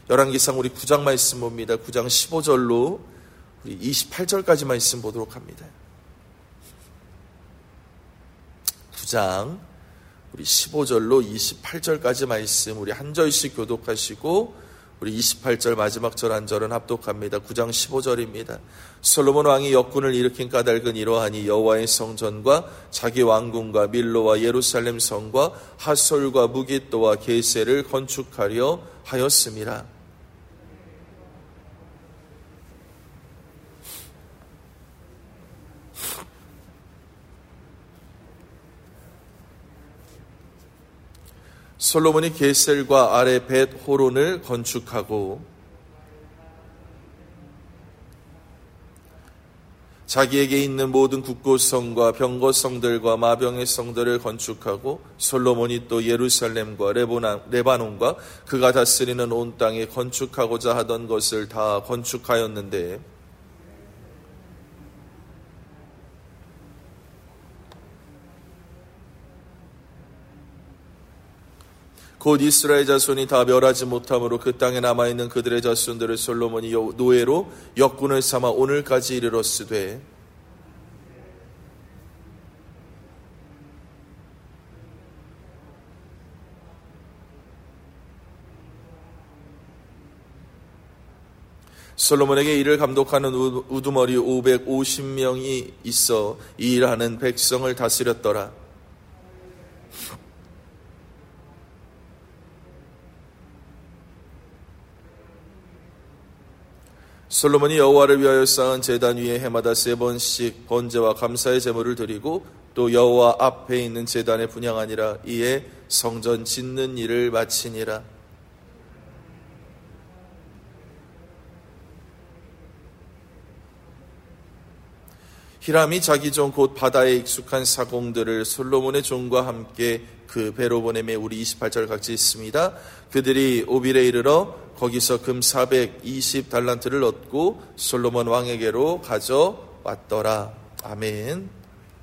열왕기상 우리 9장 말씀 봅니다. 9장 15절로 우리 28절까지 말씀 보도록 합니다. 9장 우리 15절로 28절까지 말씀 우리 한 절씩 교독하시고 우리 28절 마지막 절 한 절은 합독합니다. 9장 15절입니다. 솔로몬 왕이 역군을 일으킨 까닭은 이러하니 여호와의 성전과 자기 왕궁과 밀로와 예루살렘 성과 핫솔과 무깃도와 게셀을 건축하려 하였음이라. 솔로몬이 게셀과 아래 벳 호론을 건축하고 자기에게 있는 모든 국고성과 병거성들과 마병의 성들을 건축하고 솔로몬이 또 예루살렘과 레바논과 그가 다스리는 온 땅에 건축하고자 하던 것을 다 건축하였는데 곧 이스라엘 자손이 다 멸하지 못함으로 그 땅에 남아있는 그들의 자손들을 솔로몬이 노예로 역군을 삼아 오늘까지 이르렀으되 솔로몬에게 이를 감독하는 우두머리 550명이 있어 이 일하는 백성을 다스렸더라. 솔로몬이 여호와를 위하여 쌓은 제단 위에 해마다 3번씩 번제와 감사의 제물을 드리고 또 여호와 앞에 있는 제단에 분향하니라. 이에 성전 짓는 일을 마치니라. 히람이 자기 종 곧 바다에 익숙한 사공들을 솔로몬의 종과 함께 그 배로 보내매 우리 28절 같이 있습니다. 그들이 오빌에 이르러 거기서 금 420달란트를 얻고 솔로몬 왕에게로 가져왔더라. 아멘.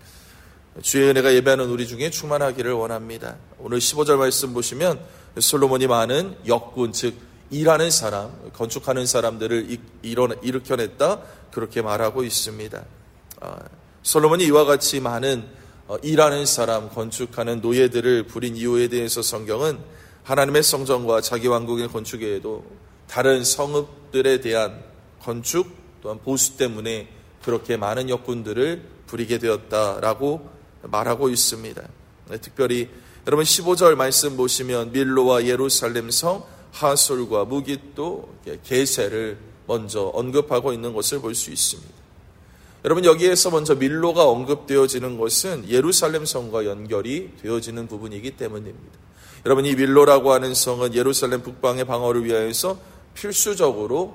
주의 은혜가 예배하는 우리 중에 충만하기를 원합니다. 오늘 15절 말씀 보시면 솔로몬이 많은 역군, 즉 일하는 사람, 건축하는 사람들을 일으켜냈다, 그렇게 말하고 있습니다. 솔로몬이 이와 같이 많은 일하는 사람, 건축하는 노예들을 부린 이유에 대해서 성경은 하나님의 성전과 자기 왕국의 건축 외에도 다른 성읍들에 대한 건축 또한 보수 때문에 그렇게 많은 역군들을 부리게 되었다라고 말하고 있습니다. 특별히 여러분 15절 말씀 보시면 밀로와 예루살렘 성, 하솔과 무깃도, 게셀을 먼저 언급하고 있는 것을 볼 수 있습니다. 여러분 여기에서 먼저 밀로가 언급되어지는 것은 예루살렘 성과 연결이 되어지는 부분이기 때문입니다. 여러분 이 밀로라고 하는 성은 예루살렘 북방의 방어를 위하여서 필수적으로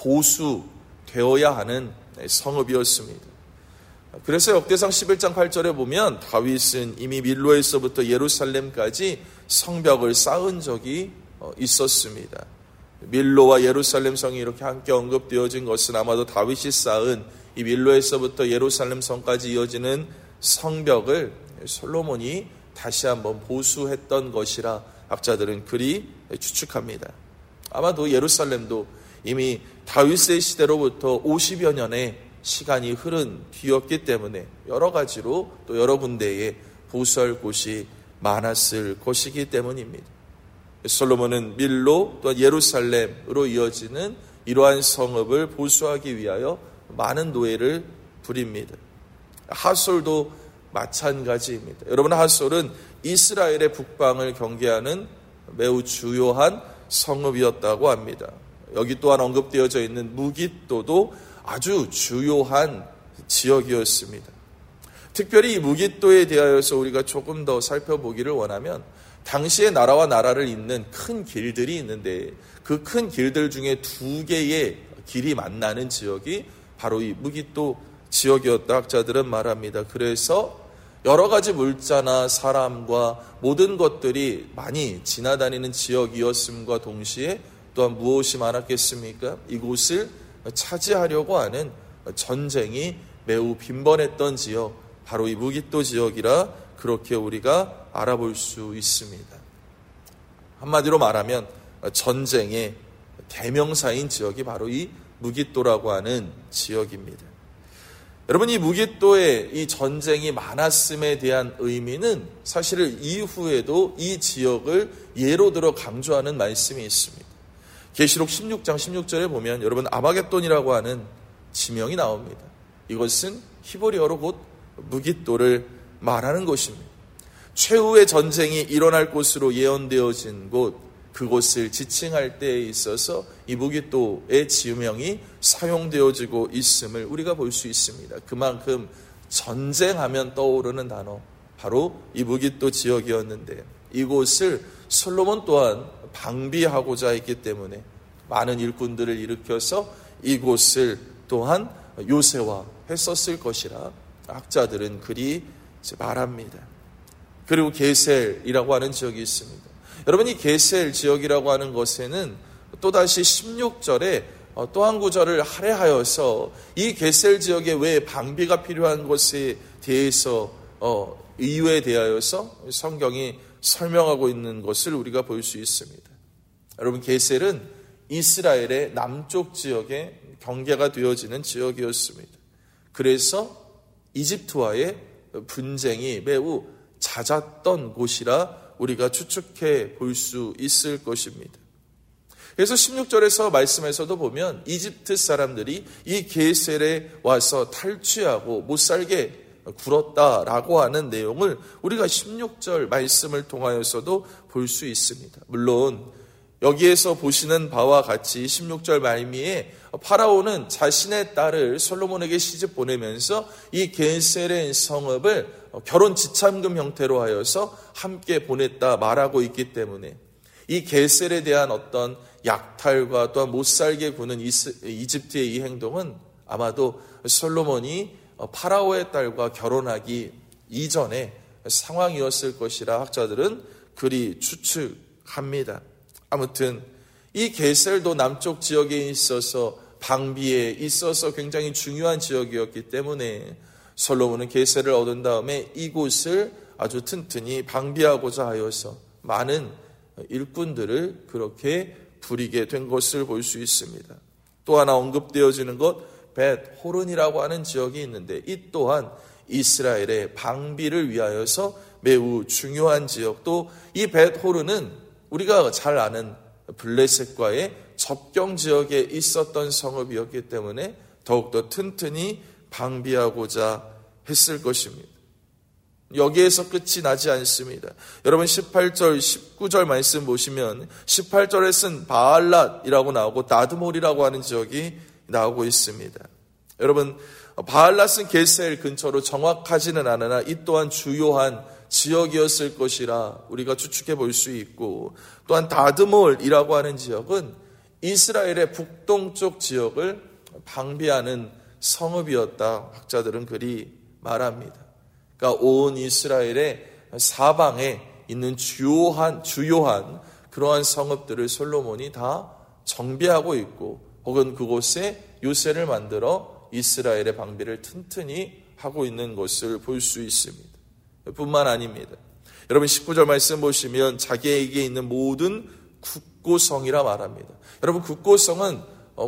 보수되어야 하는 성읍이었습니다. 그래서 역대상 11장 8절에 보면 다윗은 이미 밀로에서부터 예루살렘까지 성벽을 쌓은 적이 있었습니다. 밀로와 예루살렘 성이 이렇게 함께 언급되어진 것은 아마도 다윗이 쌓은 이 밀로에서부터 예루살렘 성까지 이어지는 성벽을 솔로몬이 다시 한번 보수했던 것이라 학자들은 그리 추측합니다. 아마도 예루살렘도 이미 다윗의 시대로부터 50여 년의 시간이 흐른 뒤였기 때문에 여러 가지로 또 여러 군데에 보수할 곳이 많았을 것이기 때문입니다. 솔로몬은 밀로 또 예루살렘으로 이어지는 이러한 성읍을 보수하기 위하여 많은 노예를 부립니다. 하솔도 마찬가지입니다. 여러분 하솔은 이스라엘의 북방을 경계하는 매우 주요한 성읍이었다고 합니다. 여기 또한 언급되어져 있는 무깃도도 아주 주요한 지역이었습니다. 특별히 이 무깃도에 대하여서 우리가 조금 더 살펴보기를 원하면 당시의 나라와 나라를 잇는 큰 길들이 있는데 그 큰 길들 중에 2개의 길이 만나는 지역이 바로 이 무깃도 지역이었다 학자들은 말합니다. 그래서 여러 가지 물자나 사람과 모든 것들이 많이 지나다니는 지역이었음과 동시에 또한 무엇이 많았겠습니까? 이곳을 차지하려고 하는 전쟁이 매우 빈번했던 지역, 바로 이 무깃도 지역이라 그렇게 우리가 알아볼 수 있습니다. 한마디로 말하면 전쟁의 대명사인 지역이 바로 이 무깃도라고 하는 지역입니다. 여러분, 이 무깃도에 이 전쟁이 많았음에 대한 의미는 사실 이후에도 이 지역을 예로 들어 강조하는 말씀이 있습니다. 계시록 16장 16절에 보면 여러분 아마겟돈이라고 하는 지명이 나옵니다. 이것은 히브리어로 곧 무깃도를 말하는 곳입니다. 최후의 전쟁이 일어날 곳으로 예언되어진 곳, 그곳을 지칭할 때에 있어서 이 무깃도의 지명이 사용되어지고 있음을 우리가 볼 수 있습니다. 그만큼 전쟁하면 떠오르는 단어, 바로 이 무깃도 지역이었는데 이곳을 솔로몬 또한 방비하고자 했기 때문에 많은 일꾼들을 일으켜서 이곳을 또한 요새화했었을 것이라 학자들은 그리 말합니다. 그리고 게셀이라고 하는 지역이 있습니다. 여러분, 이 게셀 지역이라고 하는 것에는 또다시 16절에 또 한 구절을 할애하여서 이 게셀 지역에 왜 방비가 필요한 것에 대해서 이유에 대하여서 성경이 설명하고 있는 것을 우리가 볼 수 있습니다. 여러분, 게셀은 이스라엘의 남쪽 지역에 경계가 되어지는 지역이었습니다. 그래서 이집트와의 분쟁이 매우 잦았던 곳이라 우리가 추측해 볼 수 있을 것입니다. 그래서 16절에서 말씀에서도 보면 이집트 사람들이 이 게셀에 와서 탈취하고 못살게 굴었다라고 하는 내용을 우리가 16절 말씀을 통하여서도 볼 수 있습니다. 물론 여기에서 보시는 바와 같이 16절 말미에 파라오는 자신의 딸을 솔로몬에게 시집 보내면서 이 게셀의 성읍을 결혼 지참금 형태로 하여서 함께 보냈다 말하고 있기 때문에 이 게셀에 대한 어떤 약탈과 또한 못살게 구는 이집트의 이 행동은 아마도 솔로몬이 파라오의 딸과 결혼하기 이전의 상황이었을 것이라 학자들은 그리 추측합니다. 아무튼 이 게셀도 남쪽 지역에 있어서 방비에 있어서 굉장히 중요한 지역이었기 때문에 솔로몬은 게셀을 얻은 다음에 이곳을 아주 튼튼히 방비하고자 하여서 많은 일꾼들을 그렇게 부리게 된 것을 볼 수 있습니다. 또 하나 언급되어지는 것 벳호른이라고 하는 지역이 있는데 이 또한 이스라엘의 방비를 위하여서 매우 중요한 지역, 또 이 벳호른은 우리가 잘 아는 블레셋과의 접경 지역에 있었던 성읍이었기 때문에 더욱더 튼튼히 방비하고자 했을 것입니다. 여기에서 끝이 나지 않습니다. 여러분 18절, 19절 말씀 보시면 18절에 쓴 바알랏이라고 나오고 나드몰이라고 하는 지역이 나오고 있습니다. 여러분 바알랏은 게셀 근처로 정확하지는 않으나 이 또한 주요한 지역이었을 것이라 우리가 추측해 볼 수 있고, 또한 다드몰이라고 하는 지역은 이스라엘의 북동쪽 지역을 방비하는 성읍이었다 학자들은 그리 말합니다. 그러니까 온 이스라엘의 사방에 있는 주요한 그러한 성읍들을 솔로몬이 다 정비하고 있고 혹은 그곳에 요새를 만들어 이스라엘의 방비를 튼튼히 하고 있는 것을 볼 수 있습니다. 뿐만 아닙니다. 여러분 19절 말씀 보시면 자기에게 있는 모든 국고성이라 말합니다. 여러분 국고성은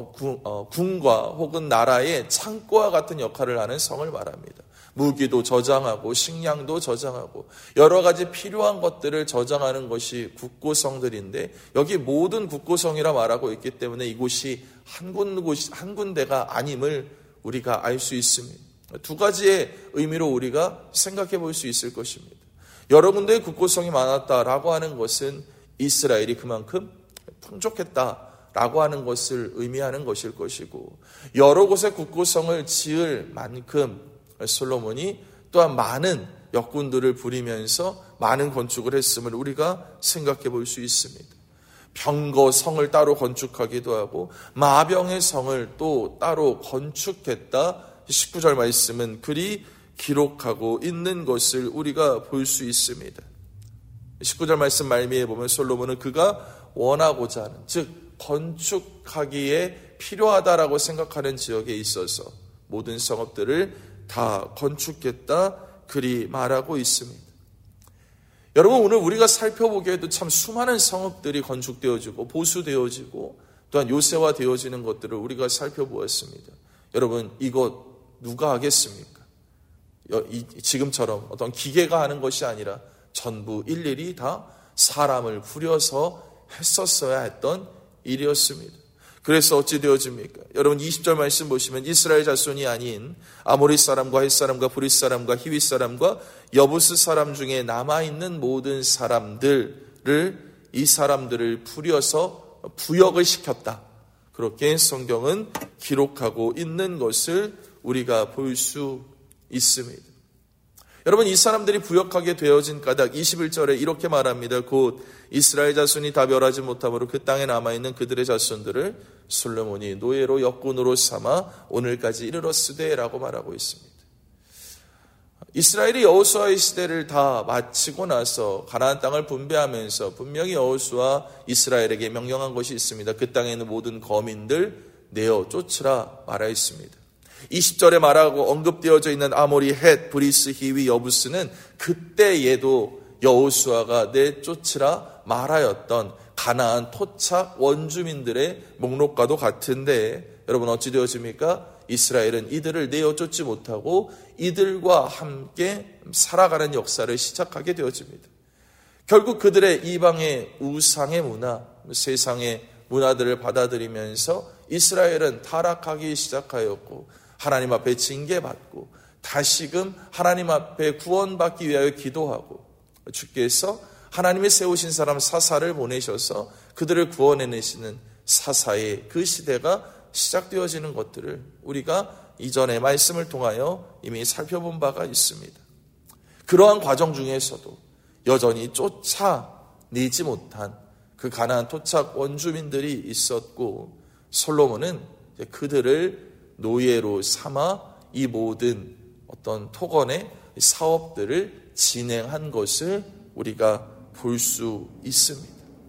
군과 혹은 나라의 창고와 같은 역할을 하는 성을 말합니다. 무기도 저장하고 식량도 저장하고 여러 가지 필요한 것들을 저장하는 것이 국고성들인데 여기 모든 국고성이라 말하고 있기 때문에 이곳이 한 군데가 아님을 우리가 알 수 있습니다. 두 가지의 의미로 우리가 생각해 볼 수 있을 것입니다. 여러 군데의 국고성이 많았다라고 하는 것은 이스라엘이 그만큼 풍족했다라고 하는 것을 의미하는 것일 것이고, 여러 곳의 국고성을 지을 만큼 솔로몬이 또한 많은 역군들을 부리면서 많은 건축을 했음을 우리가 생각해 볼 수 있습니다. 병거성을 따로 건축하기도 하고 마병의 성을 또 따로 건축했다. 19절 말씀은 그리 기록하고 있는 것을 우리가 볼 수 있습니다. 19절 말씀 말미에 보면 솔로몬은 그가 원하고자 하는, 즉 건축하기에 필요하다라고 생각하는 지역에 있어서 모든 성읍들을 다 건축했다 그리 말하고 있습니다. 여러분 오늘 우리가 살펴보기에도 참 수많은 성읍들이 건축되어지고 보수되어지고 또한 요새화 되어지는 것들을 우리가 살펴보았습니다. 여러분, 이것 누가 하겠습니까? 지금처럼 어떤 기계가 하는 것이 아니라 전부 일일이 다 사람을 부려서 했었어야 했던 일이었습니다. 그래서 어찌 되어집니까? 여러분 20절 말씀 보시면 이스라엘 자손이 아닌 아모리 사람과 헷 사람과 브릿 사람과 히윗 사람과 여부스 사람 중에 남아있는 모든 사람들을 이 사람들을 부려서 부역을 시켰다. 그렇게 성경은 기록하고 있는 것을 우리가 볼 수 있습니다. 여러분 이 사람들이 부역하게 되어진 까닭 21절에 이렇게 말합니다. 곧 이스라엘 자손이 다 멸하지 못함으로 그 땅에 남아있는 그들의 자손들을 솔로몬이 노예로 역군으로 삼아 오늘까지 이르렀으되 라고 말하고 있습니다. 이스라엘이 여호수아의 시대를 다 마치고 나서 가나안 땅을 분배하면서 분명히 여호수아 이스라엘에게 명령한 것이 있습니다. 그 땅에 있는 모든 거민들 내어 쫓으라 말하였습니다. 20절에 말하고 언급되어져 있는 아모리, 헷, 브리스, 히위, 여부스는 그때에도 여호수아가 내쫓으라 말하였던 가나안 토착 원주민들의 목록과도 같은데 여러분 어찌 되어집니까? 이스라엘은 이들을 내어쫓지 못하고 이들과 함께 살아가는 역사를 시작하게 되어집니다. 결국 그들의 이방의 우상의 문화, 세상의 문화들을 받아들이면서 이스라엘은 타락하기 시작하였고 하나님 앞에 징계받고 다시금 하나님 앞에 구원받기 위하여 기도하고 주께서 하나님이 세우신 사람 사사를 보내셔서 그들을 구원해내시는 사사의 그 시대가 시작되어지는 것들을 우리가 이전의 말씀을 통하여 이미 살펴본 바가 있습니다. 그러한 과정 중에서도 여전히 쫓아내지 못한 그 가나안 토착 원주민들이 있었고 솔로몬은 그들을 노예로 삼아 이 모든 어떤 토건의 사업들을 진행한 것을 우리가 볼 수 있습니다.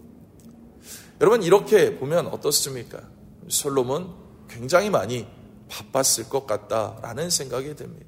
여러분 이렇게 보면 어떻습니까? 솔로몬 굉장히 많이 바빴을 것 같다라는 생각이 듭니다.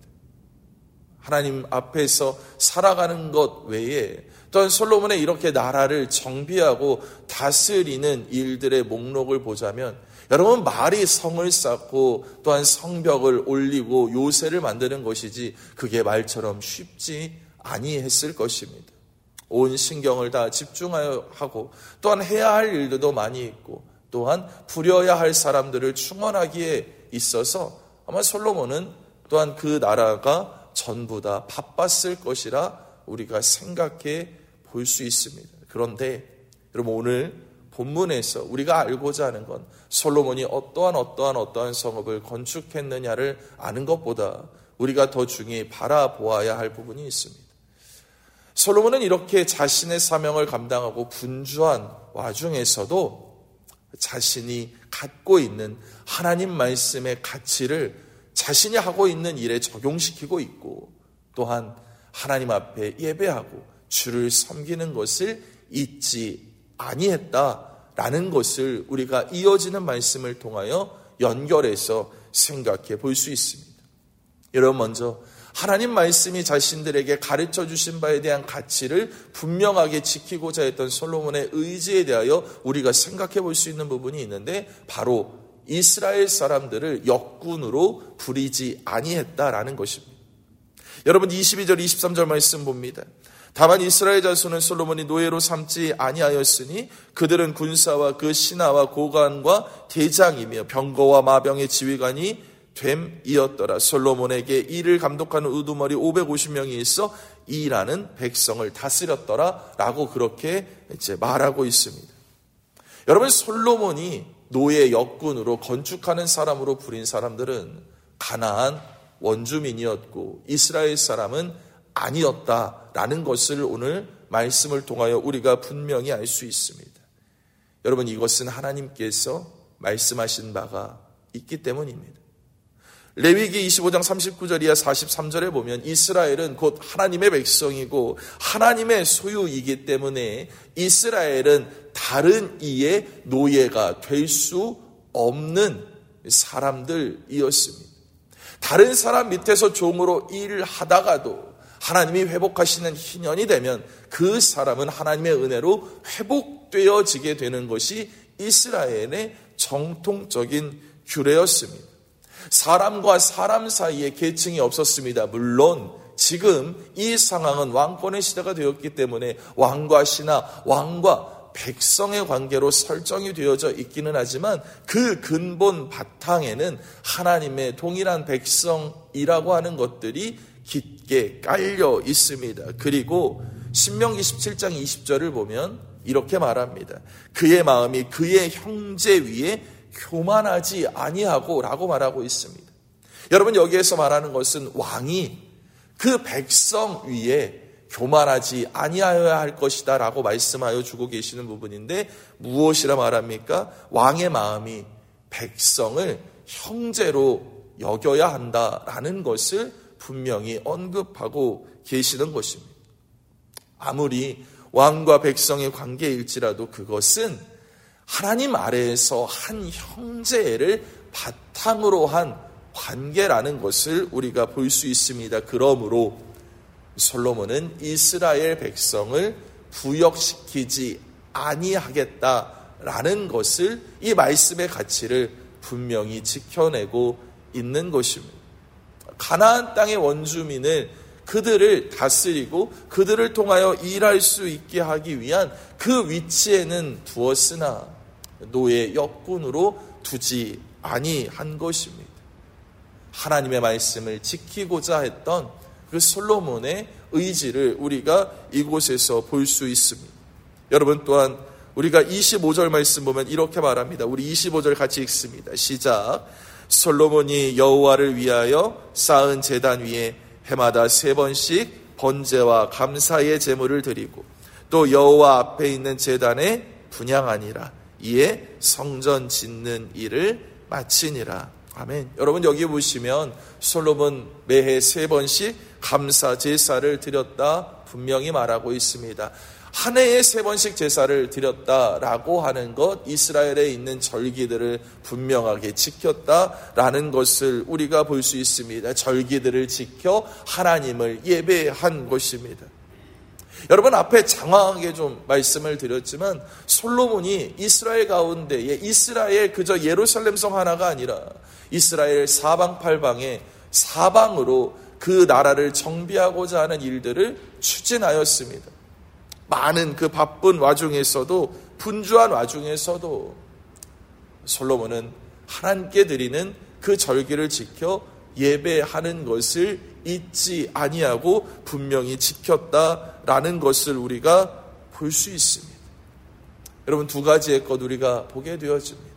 하나님 앞에서 살아가는 것 외에 또한 솔로몬의 이렇게 나라를 정비하고 다스리는 일들의 목록을 보자면 여러분 말이 성을 쌓고 또한 성벽을 올리고 요새를 만드는 것이지 그게 말처럼 쉽지 아니했을 것입니다. 온 신경을 다 집중하여 하고 또한 해야 할 일들도 많이 있고 또한 부려야 할 사람들을 충원하기에 있어서 아마 솔로몬은 또한 그 나라가 전부 다 바빴을 것이라 우리가 생각해 볼 수 있습니다. 그런데 여러분 오늘 본문에서 우리가 알고자 하는 건 솔로몬이 어떠한 성읍을 건축했느냐를 아는 것보다 우리가 더 중요히 바라보아야 할 부분이 있습니다. 솔로몬은 이렇게 자신의 사명을 감당하고 분주한 와중에서도 자신이 갖고 있는 하나님 말씀의 가치를 자신이 하고 있는 일에 적용시키고 있고 또한 하나님 앞에 예배하고 주를 섬기는 것을 잊지 아니했다라는 것을 우리가 이어지는 말씀을 통하여 연결해서 생각해 볼 수 있습니다. 여러분 먼저 하나님 말씀이 자신들에게 가르쳐 주신 바에 대한 가치를 분명하게 지키고자 했던 솔로몬의 의지에 대하여 우리가 생각해 볼 수 있는 부분이 있는데 바로 이스라엘 사람들을 역군으로 부리지 아니했다라는 것입니다. 여러분 22절 23절 말씀 봅니다. 다만 이스라엘 자손은 솔로몬이 노예로 삼지 아니하였으니 그들은 군사와 그 신하와 고관과 대장이며 병거와 마병의 지휘관이 됨이었더라. 솔로몬에게 이를 감독하는 우두머리 550명이 있어 이라는 백성을 다스렸더라 라고 그렇게 이제 말하고 있습니다. 여러분 솔로몬이 노예 역군으로 건축하는 사람으로 부린 사람들은 가나안 원주민이었고 이스라엘 사람은 아니었다라는 것을 오늘 말씀을 통하여 우리가 분명히 알 수 있습니다. 여러분 이것은 하나님께서 말씀하신 바가 있기 때문입니다. 레위기 25장 39절 이하 43절에 보면 이스라엘은 곧 하나님의 백성이고 하나님의 소유이기 때문에 이스라엘은 다른 이의 노예가 될 수 없는 사람들이었습니다. 다른 사람 밑에서 종으로 일을 하다가도 하나님이 회복하시는 희년이 되면 그 사람은 하나님의 은혜로 회복되어지게 되는 것이 이스라엘의 정통적인 규례였습니다. 사람과 사람 사이에 계층이 없었습니다. 물론 지금 이 상황은 왕권의 시대가 되었기 때문에 왕과 신하, 왕과 백성의 관계로 설정이 되어져 있기는 하지만 그 근본 바탕에는 하나님의 동일한 백성이라고 하는 것들이 깊게 깔려 있습니다. 그리고 신명기 17장 20절을 보면 이렇게 말합니다. 그의 마음이 그의 형제 위에 교만하지 아니하고 라고 말하고 있습니다. 여러분, 여기에서 말하는 것은 왕이 그 백성 위에 교만하지 아니하여야 할 것이다 라고 말씀하여 주고 계시는 부분인데, 무엇이라 말합니까? 왕의 마음이 백성을 형제로 여겨야 한다라는 것을 분명히 언급하고 계시는 것입니다. 아무리 왕과 백성의 관계일지라도 그것은 하나님 아래에서 한 형제를 바탕으로 한 관계라는 것을 우리가 볼 수 있습니다. 그러므로 솔로몬은 이스라엘 백성을 부역시키지 아니하겠다라는 것을, 이 말씀의 가치를 분명히 지켜내고 있는 것입니다. 가나안 땅의 원주민을, 그들을 다스리고 그들을 통하여 일할 수 있게 하기 위한 그 위치에는 두었으나 노예 역군으로 두지 아니한 것입니다. 하나님의 말씀을 지키고자 했던 그 솔로몬의 의지를 우리가 이곳에서 볼 수 있습니다. 여러분, 또한 우리가 25절 말씀 보면 이렇게 말합니다. 우리 25절 같이 읽습니다. 시작. 솔로몬이 여호와를 위하여 쌓은 제단 위에 해마다 3번씩 번제와 감사의 제물을 드리고 또 여호와 앞에 있는 제단에 분향하니라. 이에 성전 짓는 일을 마치니라. 아멘. 여러분, 여기 보시면 솔로몬 매해 3번씩 감사 제사를 드렸다 분명히 말하고 있습니다. 한 해에 3번씩 제사를 드렸다라고 하는 것, 이스라엘에 있는 절기들을 분명하게 지켰다라는 것을 우리가 볼 수 있습니다. 절기들을 지켜 하나님을 예배한 것입니다. 여러분, 앞에 장황하게 좀 말씀을 드렸지만 솔로몬이 이스라엘 가운데에, 이스라엘 그저 예루살렘 성 하나가 아니라 이스라엘 사방팔방에 사방으로 그 나라를 정비하고자 하는 일들을 추진하였습니다. 많은 그 바쁜 와중에서도, 분주한 와중에서도 솔로몬은 하나님께 드리는 그 절기를 지켜 예배하는 것을 잊지 아니하고 분명히 지켰다라는 것을 우리가 볼 수 있습니다. 여러분, 2가지의 것 우리가 보게 되어집니다.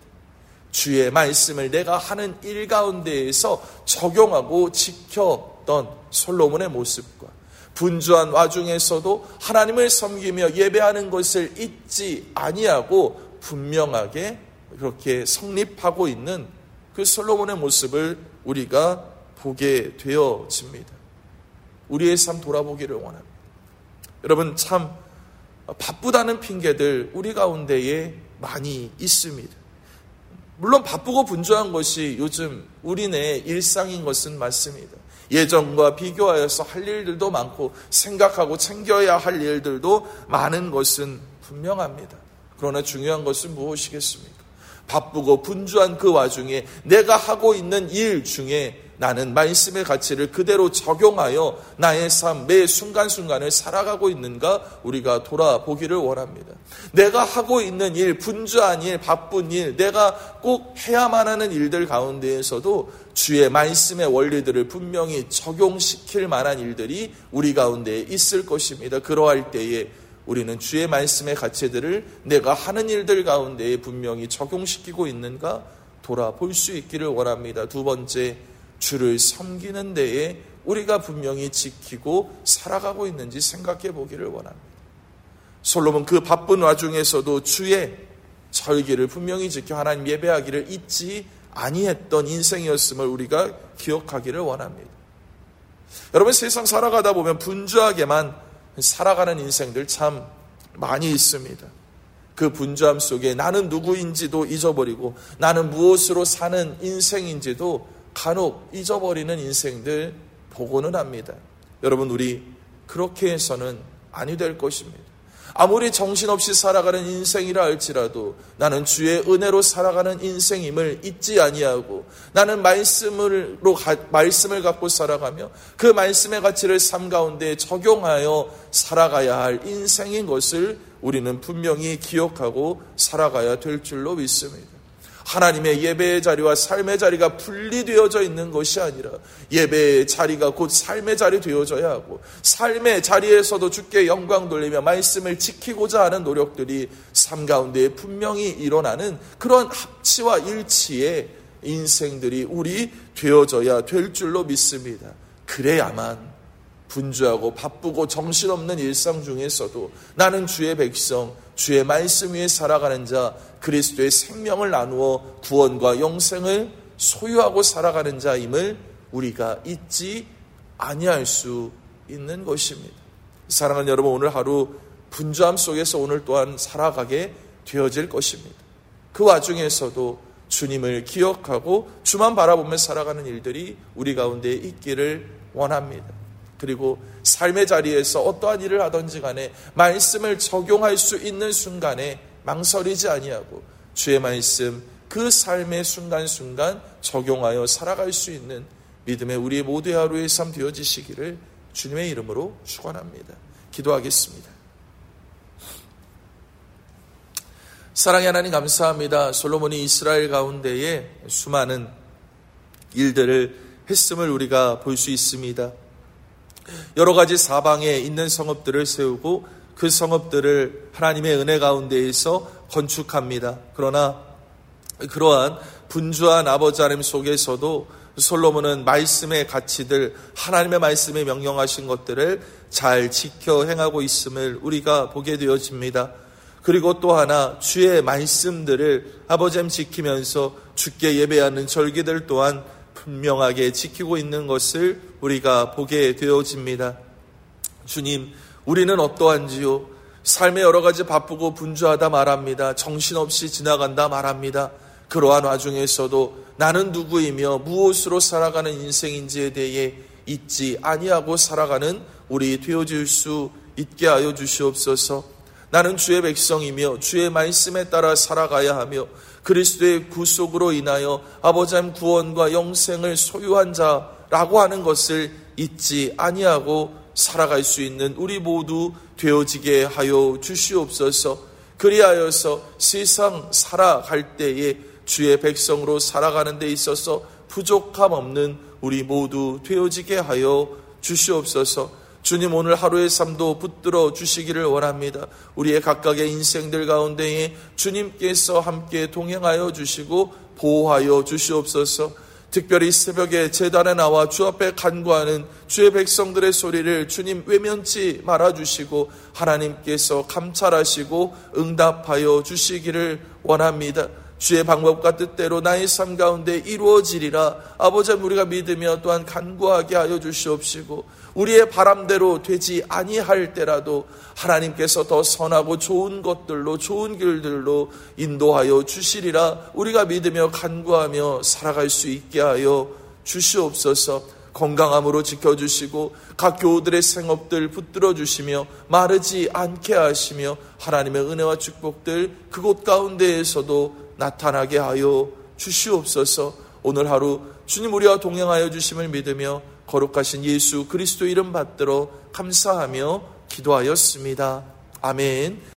주의 말씀을 내가 하는 일 가운데에서 적용하고 지켰던 솔로몬의 모습과 분주한 와중에서도 하나님을 섬기며 예배하는 것을 잊지 아니하고 분명하게 그렇게 성립하고 있는 그 솔로몬의 모습을 우리가 보게 되어집니다. 우리의 삶 돌아보기를 원합니다. 여러분, 참 바쁘다는 핑계들 우리 가운데에 많이 있습니다. 물론 바쁘고 분주한 것이 요즘 우리네 일상인 것은 맞습니다. 예전과 비교하여서 할 일들도 많고 생각하고 챙겨야 할 일들도 많은 것은 분명합니다. 그러나 중요한 것은 무엇이겠습니까? 바쁘고 분주한 그 와중에 내가 하고 있는 일 중에 나는 말씀의 가치를 그대로 적용하여 나의 삶 매 순간순간을 살아가고 있는가 우리가 돌아보기를 원합니다. 내가 하고 있는 일, 분주한 일, 바쁜 일, 내가 꼭 해야만 하는 일들 가운데에서도 주의 말씀의 원리들을 분명히 적용시킬 만한 일들이 우리 가운데 있을 것입니다. 그러할 때에 우리는 주의 말씀의 가치들을 내가 하는 일들 가운데에 분명히 적용시키고 있는가 돌아볼 수 있기를 원합니다. 2번째, 주를 섬기는 데에 우리가 분명히 지키고 살아가고 있는지 생각해 보기를 원합니다. 솔로몬 그 바쁜 와중에서도 주의 절기를 분명히 지켜 하나님 예배하기를 잊지 아니했던 인생이었음을 우리가 기억하기를 원합니다. 여러분, 세상 살아가다 보면 분주하게만 살아가는 인생들 참 많이 있습니다. 그 분주함 속에 나는 누구인지도 잊어버리고 나는 무엇으로 사는 인생인지도 간혹 잊어버리는 인생들 보고는 합니다. 여러분, 우리 그렇게 해서는 아니 될 것입니다. 아무리 정신없이 살아가는 인생이라 할지라도 나는 주의 은혜로 살아가는 인생임을 잊지 아니하고 나는 말씀을 갖고 살아가며 그 말씀의 가치를 삶 가운데 적용하여 살아가야 할 인생인 것을 우리는 분명히 기억하고 살아가야 될 줄로 믿습니다. 하나님의 예배의 자리와 삶의 자리가 분리되어져 있는 것이 아니라 예배의 자리가 곧 삶의 자리 되어져야 하고 삶의 자리에서도 주께 영광 돌리며 말씀을 지키고자 하는 노력들이 삶 가운데 분명히 일어나는 그런 합치와 일치의 인생들이 우리 되어져야 될 줄로 믿습니다. 그래야만 분주하고 바쁘고 정신없는 일상 중에서도 나는 주의 백성, 주의 말씀 위에 살아가는 자, 그리스도의 생명을 나누어 구원과 영생을 소유하고 살아가는 자임을 우리가 잊지 아니할 수 있는 것입니다. 사랑하는 여러분, 오늘 하루 분주함 속에서 오늘 또한 살아가게 되어질 것입니다. 그 와중에서도 주님을 기억하고 주만 바라보며 살아가는 일들이 우리 가운데 있기를 원합니다. 그리고 삶의 자리에서 어떠한 일을 하든지 간에 말씀을 적용할 수 있는 순간에 망설이지 아니하고 주의 말씀 그 삶의 순간순간 적용하여 살아갈 수 있는 믿음의 우리 모두의 하루의 삶 되어지시기를 주님의 이름으로 축원합니다. 기도하겠습니다. 사랑의 하나님 감사합니다. 솔로몬이 이스라엘 가운데에 수많은 일들을 했음을 우리가 볼 수 있습니다. 여러 가지 사방에 있는 성읍들을 세우고 그 성읍들을 하나님의 은혜 가운데에서 건축합니다. 그러나 그러한 분주한 아버지 하나님 속에서도 솔로몬은 말씀의 가치들, 하나님의 말씀에 명령하신 것들을 잘 지켜 행하고 있음을 우리가 보게 되어집니다. 그리고 또 하나 주의 말씀들을 아버지 하나님 지키면서 주께 예배하는 절기들 또한 분명하게 지키고 있는 것을 우리가 보게 되어집니다. 주님, 우리는 어떠한지요? 삶의 여러 가지 바쁘고 분주하다 말합니다. 정신없이 지나간다 말합니다. 그러한 와중에서도 나는 누구이며 무엇으로 살아가는 인생인지에 대해 잊지 아니하고 살아가는 우리 되어질 수 있게 하여 주시옵소서. 나는 주의 백성이며 주의 말씀에 따라 살아가야 하며 그리스도의 구속으로 인하여 아버지 하나님 구원과 영생을 소유한 자라고 하는 것을 잊지 아니하고 살아갈 수 있는 우리 모두 되어지게 하여 주시옵소서. 그리하여서 세상 살아갈 때에 주의 백성으로 살아가는 데 있어서 부족함 없는 우리 모두 되어지게 하여 주시옵소서. 주님, 오늘 하루의 삶도 붙들어 주시기를 원합니다. 우리의 각각의 인생들 가운데에 주님께서 함께 동행하여 주시고 보호하여 주시옵소서. 특별히 새벽에 제단에 나와 주 앞에 간구하는 주의 백성들의 소리를 주님 외면치 말아주시고 하나님께서 감찰하시고 응답하여 주시기를 원합니다. 주의 방법과 뜻대로 나의 삶 가운데 이루어지리라. 아버지, 우리가 믿으며 또한 간구하게 하여 주시옵시고 우리의 바람대로 되지 아니할 때라도 하나님께서 더 선하고 좋은 것들로, 좋은 길들로 인도하여 주시리라. 우리가 믿으며 간구하며 살아갈 수 있게 하여 주시옵소서. 건강함으로 지켜주시고 각 교우들의 생업들 붙들어 주시며 마르지 않게 하시며 하나님의 은혜와 축복들 그곳 가운데에서도 나타나게 하여 주시옵소서. 오늘 하루 주님 우리와 동행하여 주심을 믿으며 거룩하신 예수 그리스도 이름 받들어 감사하며 기도하였습니다. 아멘.